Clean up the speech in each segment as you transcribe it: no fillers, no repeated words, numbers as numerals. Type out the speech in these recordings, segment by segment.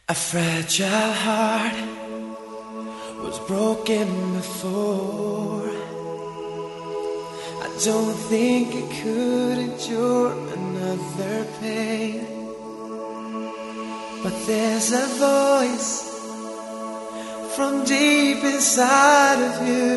A fragile heart was broken before. I don't think it could endure another pain. But there's a voice from deep inside of you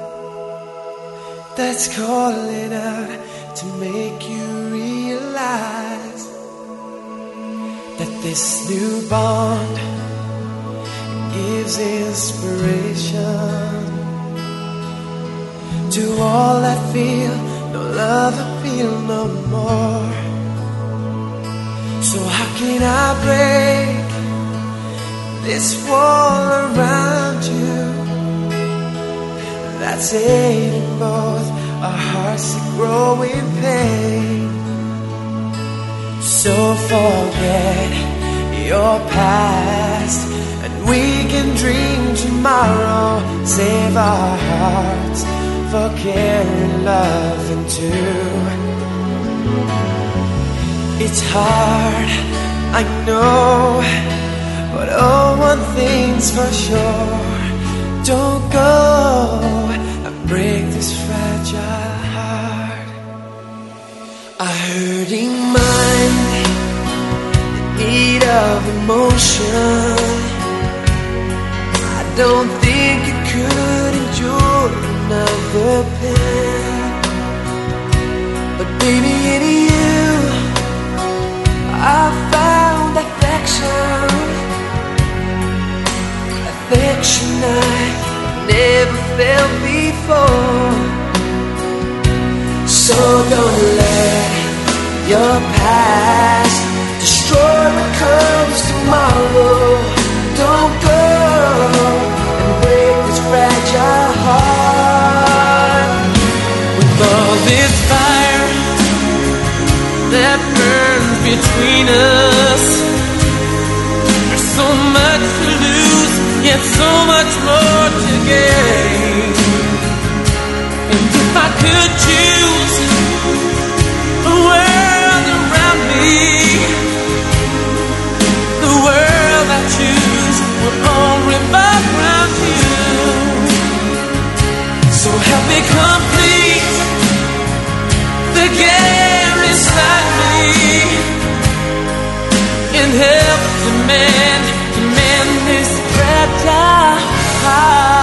that's calling out to make you realize that this new bond gives inspiration to all that feel no love appeal no more. So how can I break this wall around you that's aiding both our hearts to grow in pain? So forget your past and we can dream tomorrow. Save our hearts for caring, loving too. It's hard, I know, but oh, one thing's for sure: don't go and break this fragile heart. A hurting mind, the need of emotion. I don't think it could endure another pain. But baby, in you I found affection, affection I never felt before. So don't let your past destroy what comes tomorrow. Don't go and break this fragile heart. With all this fire that burns between us, there's so much to lose, yet so much more to gain. And if I could choose the world around me, the world I choose will all revolve around you. So help me complete the game inside me, and help to mend this fragile heart.